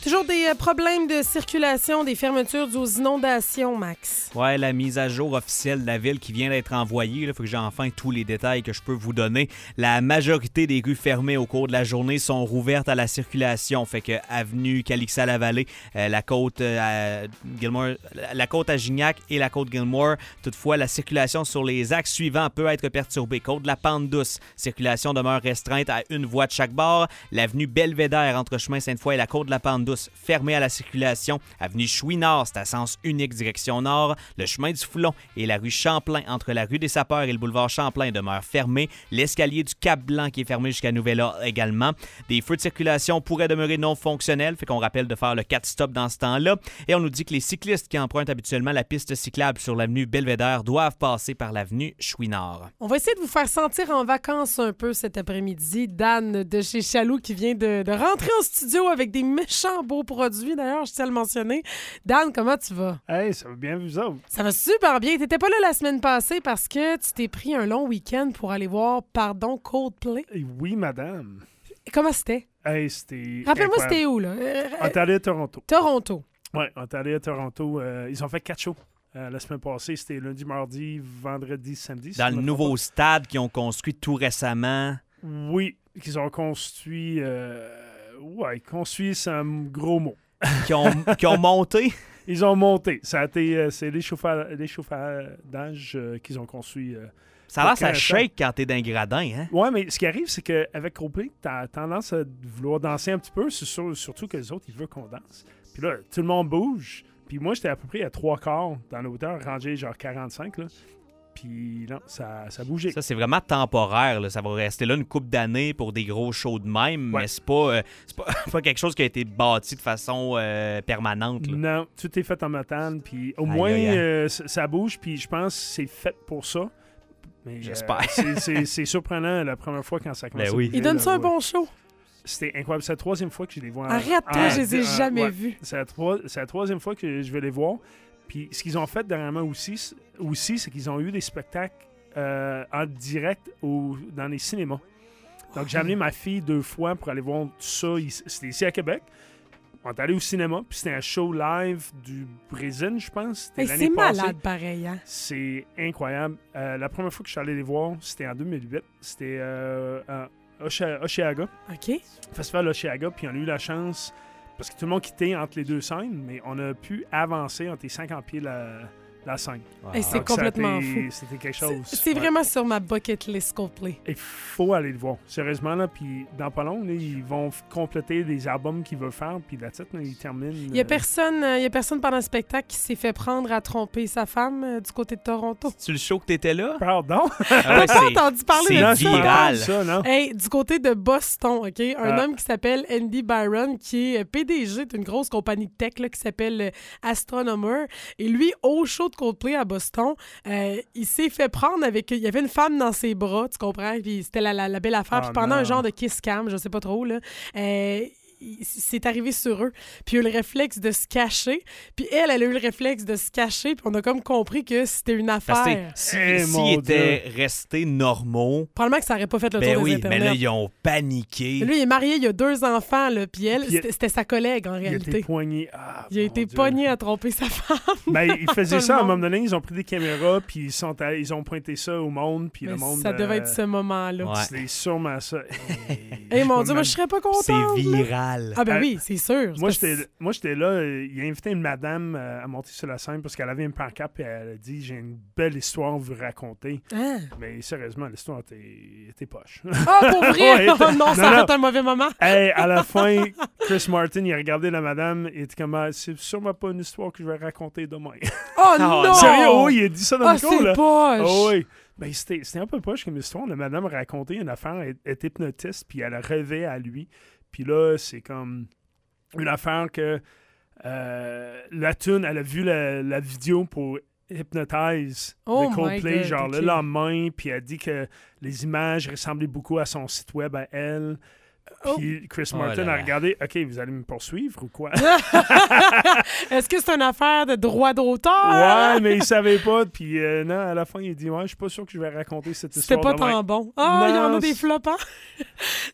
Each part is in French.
Toujours des problèmes de circulation, des fermetures dues aux inondations, Max. Ouais, la mise à jour officielle de la ville qui vient d'être envoyée. Il faut que j'ai enfin tous les détails que je peux vous donner. La majorité des rues fermées au cours de la journée sont rouvertes à la circulation. Fait que avenue Calixa-la-Vallée, la côte Gilmore, la côte à Gignac et la côte Gilmore. Toutefois, la circulation sur les axes suivants peut être perturbée. Côte de la Pente-Douce, circulation demeure restreinte à une voie de chaque bord. L'avenue Belvédère entre chemin Sainte-Foy et la côte de la Pente-Douce, fermée à la circulation. Avenue Chouinard, c'est à sens unique direction nord. Le chemin du Foulon et la rue Champlain entre la rue des Sapeurs et le boulevard Champlain demeurent fermés. L'escalier du Cap-Blanc qui est fermé jusqu'à nouvel ordre également. Des feux de circulation pourraient demeurer non fonctionnels, fait qu'on rappelle de faire le 4-stop dans ce temps-là. Et on nous dit que les cyclistes qui empruntent habituellement la piste cyclable sur l'avenue Belvédère doivent passer par l'avenue Chouinard. On va essayer de vous faire sentir en vacances un peu cet après-midi. Dan de chez Chaloux qui vient de rentrer en studio avec des méchants beaux produits. D'ailleurs, je tiens à le mentionner. Dan, comment tu vas? Hey, ça va bien, vous autres? Ça va super bien. T'étais pas là la semaine passée parce que tu t'es pris un long week-end pour aller voir, Coldplay. Oui, madame. Comment c'était? Hey, c'était Rappelle-moi, incroyable. c'était où, là? Ontario, Toronto. Toronto. Oui, Ontario, Toronto. Ils ont fait 4 shows. La semaine passée, c'était lundi, mardi, vendredi, samedi. Dans le nouveau stade qu'ils ont construit tout récemment. Oui, qu'ils ont construit... construit, c'est un gros mot. Qui ont monté. Ils ont monté. Ça a été... c'est l'échauffage qu'ils ont construit... Ça a l'air ça shake quand t'es d'un gradin, hein? Ouais, mais ce qui arrive, c'est qu'avec Coldplay, t'as tendance à vouloir danser un petit peu, surtout que les autres, ils veulent qu'on danse. Puis là, tout le monde bouge. Puis moi, j'étais à peu près à 3/4 dans la hauteur, rangé genre 45, là. Puis non, ça a bougé. Ça, c'est vraiment temporaire, là. Ça va rester là une couple d'années pour des gros shows de même, Ouais. mais c'est pas quelque chose qui a été bâti de façon permanente, là. Non, tout est fait en métal, puis au Aïe, moins, aïe, aïe. ça bouge, puis je pense que c'est fait pour ça. Mais, J'espère. c'est surprenant la première fois quand ça commence Ben oui. à bouger, Il donne là, ça un ouais. bon show. C'était incroyable. C'est la troisième fois que je les vois. Arrête-toi, je les ai jamais vus. C'est la troisième fois que je vais les voir. Puis ce qu'ils ont fait dernièrement aussi c'est qu'ils ont eu des spectacles en direct dans les cinémas. Donc j'ai amené ma fille 2 fois pour aller voir tout ça. C'était ici à Québec. On est allé au cinéma, puis c'était un show live du Brésil, je pense. C'était Hey, l'année c'est passée. malade pareil, hein? C'est incroyable. La première fois que je suis allé les voir, c'était en 2008. C'était à Osheaga, OK. Festival Osheaga, puis on a eu la chance, parce que tout le monde quittait entre les 2 scènes, mais on a pu avancer entre les 50 pieds la scène. Hey, c'est Donc, complètement c'était- fou. C'était quelque chose. C'est Ouais. vraiment sur ma bucket list Coldplay. Il faut aller le voir. Sérieusement, là, puis dans pas long, là, ils vont compléter des albums qu'ils veulent faire, puis la tête, ils terminent. Il y a personne pendant le spectacle qui s'est fait prendre à tromper sa femme du côté de Toronto. Tu le show que t'étais là? Pardon? Ah ouais, T'as pas entendu parler c'est de Non, ça? je parle pas viral. de ça, non? Hey, du côté de Boston, OK? Un Ah. homme qui s'appelle Andy Byron, qui est PDG d'une grosse compagnie de tech là, qui s'appelle Astronomer. Et lui, au show de Coldplay à Boston, il s'est fait prendre avec... Il y avait une femme dans ses bras, tu comprends? Puis c'était la belle affaire. Ah, Puis pendant non. un genre de kiss cam, je sais pas trop, là... c'est arrivé sur eux. Puis il y a eu le réflexe de se cacher. Puis elle a eu le réflexe de se cacher. Puis on a comme compris que c'était une Parce que affaire. Eh, s'ils mon étaient restés normaux, Probablement que ça aurait pas fait le ben tour des oui, mais internets. là, ils ont paniqué. Mais lui, il est marié, il a 2 enfants, là, puis elle, Puis c'était sa collègue, en Il a été réalité. poigné. Il a été pogné à tromper sa femme. Ben, ils faisaient Tout ça à le un moment monde. donné, ils ont pris des caméras, puis ils ont pointé ça au monde, puis Mais le monde... ça devait être ce moment-là. Ouais. C'est sûrement ça. Eh mon Dieu, moi, je serais pas contente. C'est là. viral. Ah ben Euh, oui, c'est sûr. Moi, C'est j'étais là, il a invité une madame à monter sur la scène parce qu'elle avait une pancarte et elle a dit « J'ai une belle histoire à vous raconter. Ah, » Mais sérieusement, l'histoire était poche. Ah, pour vrai? Ouais, Oh non, ça non, a non. fait un mauvais moment. Hey, à la fin, Chris Martin, il a regardé la madame et il était comme « C'est sûrement pas une histoire que je vais raconter demain. Oh non! Sérieux, oh, il a dit ça dans Ah, le micro, là. c'est poche! Oh, oui. Ben, c'était un peu poche comme histoire. La madame racontait une affaire, elle est hypnotiste, puis elle rêvait à lui. Puis là, c'est comme une affaire que la tune, elle a vu la vidéo pour Hypnotize Oh de my Coldplay, God, genre ok. le lendemain, puis elle dit que les images ressemblaient beaucoup à son site web à elle. Puis Chris Martin là a là. regardé, OK, vous allez me poursuivre ou quoi? Est-ce que c'est une affaire de droit d'auteur? Ouais, mais il savait pas. Puis non, à la fin, il dit, ouais, je suis pas sûr que je vais raconter cette C'était histoire. pas demain. tant bon. Ah, il y en Non, a des c'est- flops, hein?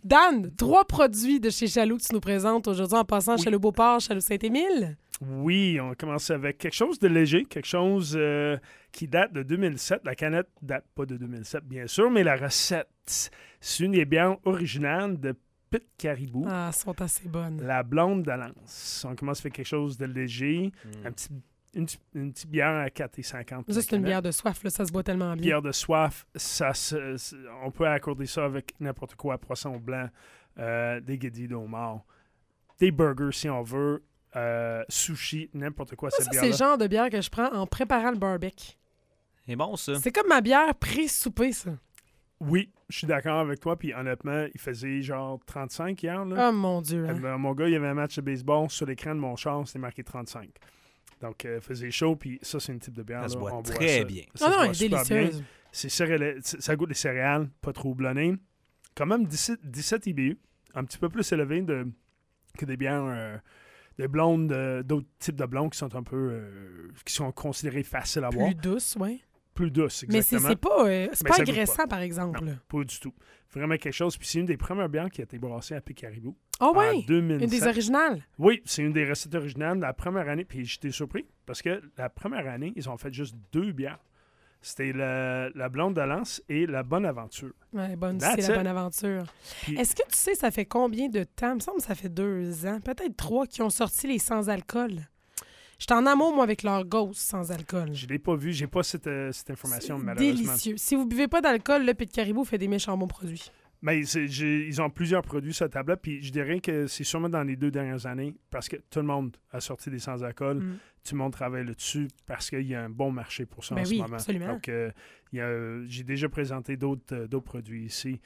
Dan, 3 produits de chez Chaloux que tu nous présentes aujourd'hui en passant Chaloux Beauport, Chaloux Saint-Émile. Oui, on commence avec quelque chose de léger, quelque chose qui date de 2007. La canette date pas de 2007, bien sûr, mais la recette, c'est une des bières originales de Pit Caribou. Ah, elles sont assez bonnes. La blonde d'Alance. On commence avec quelque chose de léger, une petite bière à 4,50. Ça, c'est une bière de soif, là, ça se boit tellement bien. Bière de soif, on peut accorder ça avec n'importe quoi, poisson blanc, des guédilles de homard, des burgers si on veut, sushi, n'importe quoi. Ça, cette c'est bière-là. le genre de bière que je prends en préparant le barbecue. C'est bon, ça. C'est comme ma bière pré-souper, ça. Oui, je suis d'accord avec toi. Puis honnêtement, il faisait genre 35 hier. Là. Oh mon Dieu. Hein. Mon gars, il y avait un match de baseball sur l'écran de mon char, c'était marqué 35. Donc, il faisait chaud. Puis ça, c'est une type de bière. Ça se là. boit On boit très ça. bien. Ça Ah se non, boit elle est super bien. délicieuse. Ça goûte les céréales, pas trop houblonné. Quand même 17 IBU, un petit peu plus élevé que des bières des blondes, d'autres types de blondes qui sont un peu, qui sont considérées faciles à boire. Plus douce, oui. Plus douces, Mais exactement. c'est pas, Mais c'est pas ça goûte agressant, par exemple. Non, pas du tout. Vraiment quelque chose. Puis c'est une des premières bières qui a été brassée à Pit Caribou. Oh En oui, 2007. une des originales. Oui, c'est une des recettes originales. La première année, puis j'étais surpris, parce que la première année, ils ont fait juste 2 bières. C'était la blonde d'Alance et la bonne aventure. Ouais, bonne, That's c'est la it. bonne aventure. Puis- Est-ce que tu sais, ça fait combien de temps? Il me semble que ça fait 2 ans, peut-être 3, qui ont sorti les sans-alcool. J'étais en amour, moi, avec leur Ghost sans alcool. Je ne l'ai pas vu, j'ai pas cette information, C'est malheureusement. délicieux. Si vous buvez pas d'alcool, le Pit Caribou fait des méchants bons produits. Mais ils ont plusieurs produits sur la table, puis je dirais que c'est sûrement dans les 2 dernières années, parce que tout le monde a sorti des sans-alcool. Mm. Tout le monde travaille là-dessus, parce qu'il y a un bon marché pour ça Ben en oui, ce moment. absolument. Donc, j'ai déjà présenté d'autres produits ici,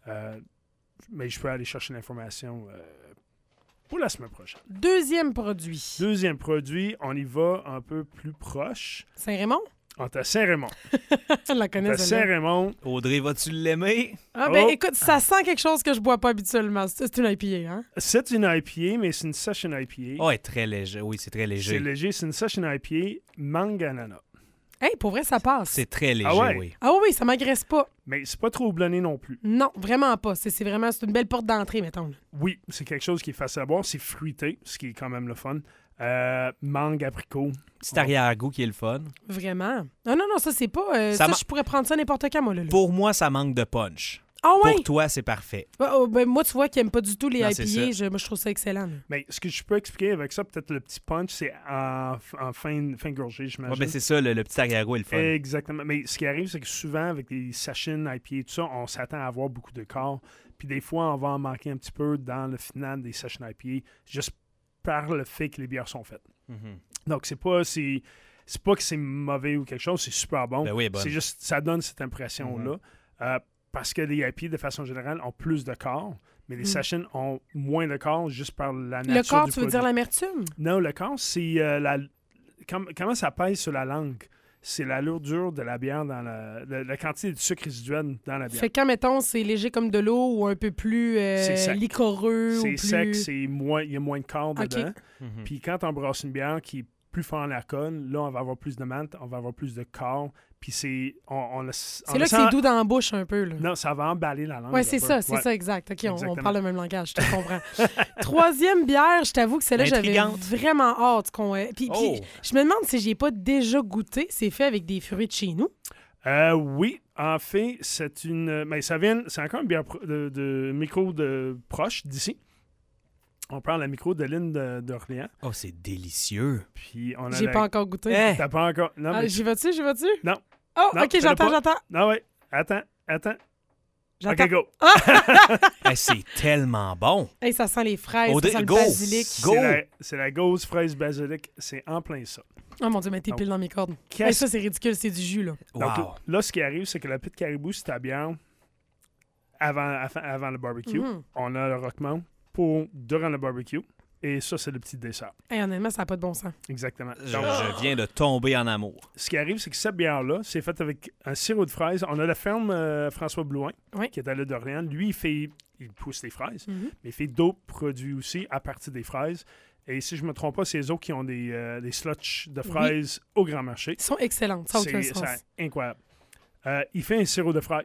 mais je peux aller chercher l'information pour la semaine prochaine. Deuxième produit. Deuxième produit, on y va un peu plus proche. Saint-Raymond? On est à Saint-Raymond. Je la On est connais, à celle-là. Saint-Raymond. Audrey, vas-tu l'aimer? Ah ben Oh. écoute, ça sent quelque chose que je bois pas habituellement. C'est une IPA, hein? C'est une IPA, mais c'est une session IPA. Oh, elle est très léger. Oui, c'est très C'est léger. léger, c'est une session IPA mangue ananas. Hey, pour vrai, ça passe. C'est très léger, Ah ouais? oui. Ah oui, ça m'agresse pas. Mais c'est pas trop houblonné non plus. Non, vraiment pas. C'est une belle porte d'entrée, mettons. là. Oui, c'est quelque chose qui est facile à boire. C'est fruité, ce qui est quand même le fun. Mangue, apricot. Petit arrière-goût qui est le fun. Vraiment. Ah non, ça, c'est pas... Ça ça, m'a- je pourrais prendre ça n'importe quand, moi, là. Pour moi, ça manque de punch. Ah ouais? Pour toi, c'est parfait. Ben, moi, tu vois, qui aime pas du tout les Non, c'est IPA, moi, je trouve ça excellent. là. Mais ce que je peux expliquer avec ça, peut-être le petit punch, c'est en fin gorgée, Ouais, j'imagine. ben c'est ça, le petit arrière-goût est le fun. Exactement. Mais ce qui arrive, c'est que souvent, avec des sessions IPA et tout ça, on s'attend à avoir beaucoup de corps. Puis des fois, on va en manquer un petit peu dans le final des sessions IPA, juste par le fait que les bières sont faites. Mhm. Donc, c'est pas que c'est mauvais ou quelque chose, c'est super bon. Ben oui, elle est bonne. C'est juste, ça donne cette impression-là. Parce que les IPA, de façon générale, ont plus de corps, mais les sessions ont moins de corps juste par la nature Le corps, du tu veux produit. dire l'amertume? Non, le corps, c'est comment ça pèse sur la langue. C'est la lourdure de la bière dans la quantité de sucre résiduel dans la bière. Fait que quand, mettons, c'est léger comme de l'eau ou un peu plus C'est sec. liquoreux ou C'est plus... sec, il y a moins de corps Ok. dedans. Mhm. Puis quand on brasse une bière qui est plus fort en alcool, là, on va avoir plus de malt, on va avoir plus de corps. Puis c'est... C'est là que c'est doux dans la bouche un peu, là. Non, ça va emballer la langue. Oui, un c'est peu. ça, c'est Ouais. ça, exact. OK, on Exactement. parle le même langage, je te comprends. Troisième bière, je t'avoue que celle-là, j'avais Intrigante. vraiment hâte qu'on... Puis Oh! je me demande si j'y ai pas déjà goûté. C'est fait avec des fruits de chez nous. Oui, en fait, c'est une... Mais ça vient... C'est encore une bière de micro de proche d'ici. On prend la micro de l'île d'Orléans. Oh, c'est délicieux. Puis on a J'ai pas encore goûté. Eh! T'as pas encore... Non, Ah, mais... j'y vas-tu? Non. Oh, Non, OK, fais-le j'entends. Non, ouais. Attends. J'entends. OK, go. Eh, c'est tellement bon. Hey, ça sent les fraises, Audrey, ça sent le go! basilic. Go! C'est la gauze fraise basilic. C'est en plein ça. Oh mon Dieu, mais t'es Donc, pile dans mes cordes. qu'est-ce- Hey, ça, c'est ridicule, c'est du jus, là. Donc, Wow. là, ce qui arrive, c'est que la Pit Caribou, c'est ta bière avant le barbecue. Mhm. On a le roquement durant le barbecue. Et ça, c'est le petit dessert. Hey, honnêtement, ça n'a pas de bon sens. Exactement. Je Donc, viens de tomber en amour. ce qui arrive, c'est que cette bière-là, c'est faite avec un sirop de fraises. On a la ferme François Blouin, Oui. qui est à l'île d'Orléans. Lui, il pousse les fraises, Mhm. mais il fait d'autres produits aussi à partir des fraises. Et si je ne me trompe pas, c'est eux autres qui ont des slushs de fraises au grand marché. Ils sont excellents, ça n'a aucun C'est sens. incroyable. Il fait un sirop de fraises.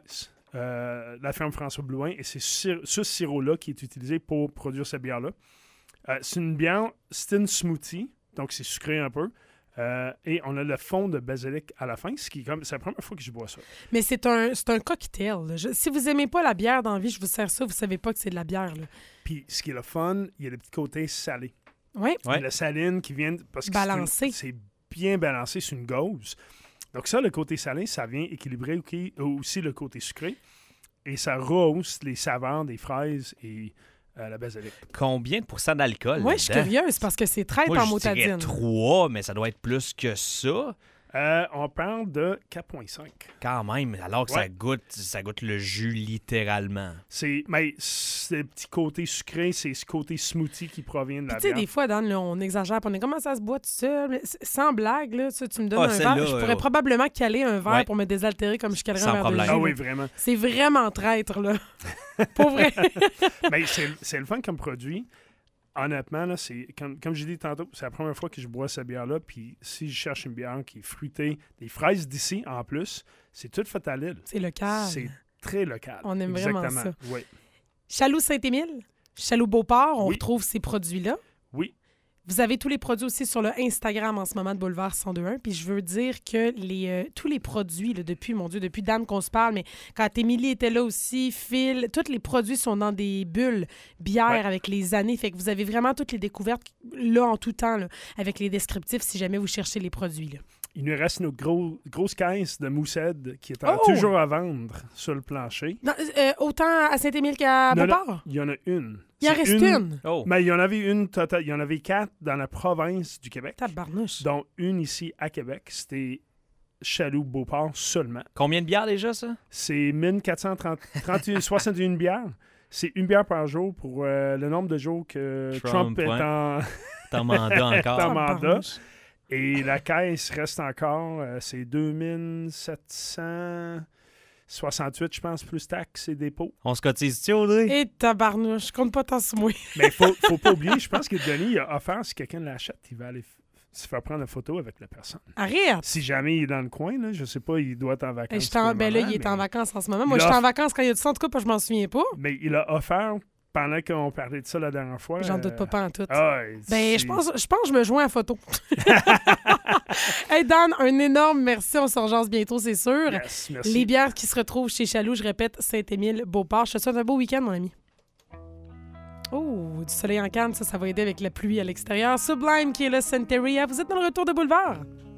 la ferme François Blouin, et c'est ce sirop-là qui est utilisé pour produire cette bière-là. C'est une bière, c'est une smoothie, donc c'est sucré un peu. Et on a le fond de basilic à la fin, c'est la première fois que je bois ça. Mais c'est un cocktail. Là. Si vous aimez pas la bière dans la vie, je vous sers ça, vous savez pas que c'est de la bière. Là. Puis ce qui est le fun, il y a le petit côté salé. Oui. Il y a la saline qui vient... Parce que balancé. c'est bien balancé, c'est une gauze. Donc ça, le côté salé, ça vient équilibrer aussi le côté sucré. Et ça rehausse les saveurs des fraises et la basilic. Combien de pourcents d'alcool? Moi, je suis curieuse parce que c'est traite en motadine. Moi, je dirais 3, mais ça doit être plus que ça. On parle de 4,5. Quand même, alors que ça goûte le jus littéralement. Mais c'est le petit côté sucré, c'est ce côté smoothie qui provient de la bière. Tu sais, des fois, Dan, là, on exagère, on est comment ça se boit tout seul. Mais sans blague, là, tu me donnes un verre. Je pourrais probablement caler un verre pour me désaltérer comme je calerais un verre de jus. Ah oui, vraiment. C'est vraiment traître, là. Pour vrai. Mais c'est le fun comme produit. Honnêtement, là, c'est comme j'ai dit tantôt, c'est la première fois que je bois cette bière-là. Puis si je cherche une bière qui est fruitée, des fraises d'ici en plus, c'est tout fait à l'île. C'est local. C'est très local. On aime vraiment ça. Oui. Chaloux Saint-Émile, Chaloux Beauport, on retrouve ces produits-là. Oui. Vous avez tous les produits aussi sur le Instagram en ce moment de Boulevard 1021. Puis je veux dire que tous les produits, là, depuis Dan qu'on se parle, mais quand Émilie était là aussi, Phil, tous les produits sont dans des bulles bières avec les années. Fait que vous avez vraiment toutes les découvertes là en tout temps, là, avec les descriptifs si jamais vous cherchez les produits. Là. Il nous reste nos grosses caisses de Moosehead qui est toujours à vendre sur le plancher. Non, autant à Saint-Émile qu'à Beauport? Il y en a une. Il en reste une? Oh. Mais il y en avait une totale. Il y en avait 4 dans la province du Québec. Tabarnouche. Dont une ici à Québec. C'était Chaloux Beauport seulement. Combien de bières déjà, ça? C'est 1461 bières. C'est une bière par jour pour le nombre de jours que Trump est en mandat encore. en mandat. Et la caisse reste encore, c'est 2768, je pense, plus taxes et dépôts. On se cotise-tu, Audrey? Et tabarnouche, je compte pas tant sur moi. Mais faut pas oublier, je pense que Denis a offert, si quelqu'un l'achète, il va aller se faire prendre une photo avec la personne. Arrête! Si jamais il est dans le coin, là, je sais pas, il doit être en vacances. Là, il est en vacances en ce moment. Moi, je suis en vacances quand il y a du sang, en tout cas, je m'en souviens pas. Mais il a offert... Pendant qu'on parlait de ça la dernière fois... J'en doute pas en tout. Je pense que je me joins à photo. Hey Dan, un énorme merci. On se rejase bientôt, c'est sûr. Yes, merci. Les bières qui se retrouvent chez Chaloux, je répète, Saint-Émile, Beauport. Je te souhaite un beau week-end, mon ami. Oh, du soleil en canne, ça va aider avec la pluie à l'extérieur. Sublime qui est là, Santeria. Vous êtes dans le retour de Boulevard.